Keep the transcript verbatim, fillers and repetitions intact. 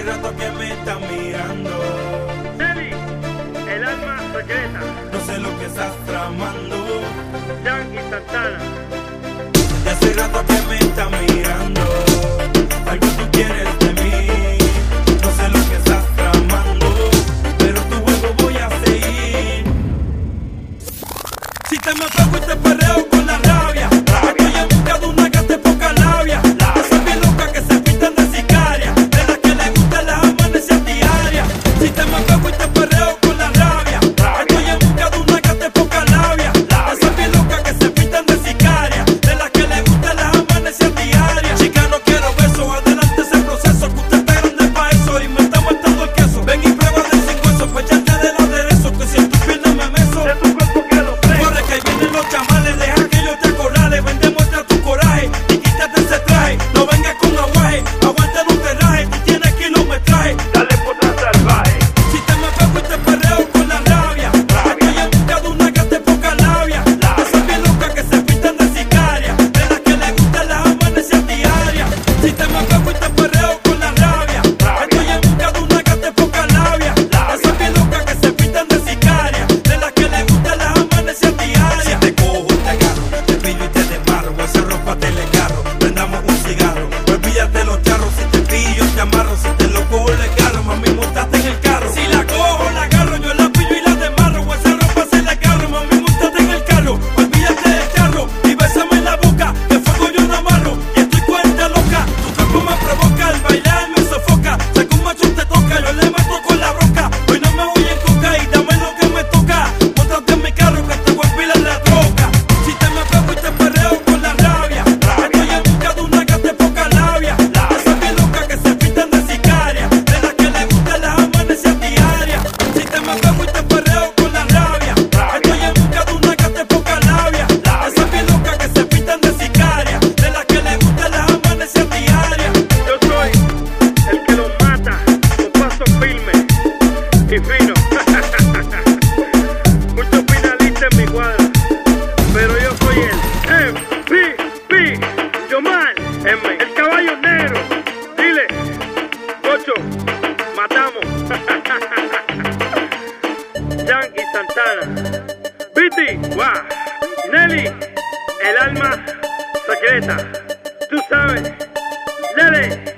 rato que me están mirando. Nelly, el alma secreta. No sé lo que estás tramando. Yankee Santana. De hace rato que me están mirando. Algo tú quieres de mí. No sé lo que estás tramando, pero tu juego voy a seguir. Si te me pego y te perreo con la rabia, estoy en busca de una que te poca labia. Esas bien locas que se pintan de sicaria, de las que le gustan las amanecidas diarias. Si te me pego y te perreo con la rabia, estoy en busca de una que te poca labia. Esas bien locas que se pintan de sicaria, de las que le gustan las amanecidas diarias. Chica, no quiero besos, adelante ese proceso, que usted está grande pa' eso y me está matando el queso. Ven y prueba de sin hueso, pues echarte del aderezo, que si en tus piernas me meso, De tu cuerpo quedo preso. corre que ahí vienen los chamales, deja que yo te acorrale. Ven, demuestra tu coraje y quítate ese traje. No vengas con aguaje, aguanta no te rajes, tú tienes kilometraje. Dale puta salvaje. Si te me pego y te perreo con la rabia, estoy en busca de una que te poca labia. Esas bien locas que se pintan de sicaria, de las que le gustan las amanecidas diarias. Si te me pego y te perreo con la rabia, estoy en busca de una que te poca labia. Esas bien locas que se pintan de sicaria, de las que le gustan las amanecidas diarias. Si te cojo, te agarro, te pillo y te desmarro, esa ropa te le agarro, prendamos un cigarro. Olvídate los charros, si te pillo te amarro, si te lo cojo le agarro, mami montate en el carro. Si la cojo la agarro, yo la pillo y la desmarro, esa ropa se la agarro, mami montate en el carro. Olvídate del carro y bésame en la boca, que fuego yo no amarro y estoy cuenta loca. Tu cuerpo me provoca, al bailar me sofoca, sé que un macho te toca, yo le meto con la roca. Hoy no me voy en coca y dame lo que me toca, montate en mi carro que te voy a pilar la troca. Si te me pego y te perreo con la rabia, estoy en busca de una que te poca labia. Esas bien locas que se pintan de sicaria, de las que le gustan las amanecidas diarias. Si te me pego y te perreo con la rabia, estoy en busca de una que te poca labia. Esas bien locas que se pintan de sicaria, de las que le gustan las amanecidas diarias. Yo soy el que los mata con paso firme y fino. Muchos finalistas en mi cuadra, pero yo soy el M V P. Yomar, M, el caballo negro. Dile, ocho, matamos. Yankee Santana. Viti, guau. Nelly, el alma secreta. Tú sabes, Nelly.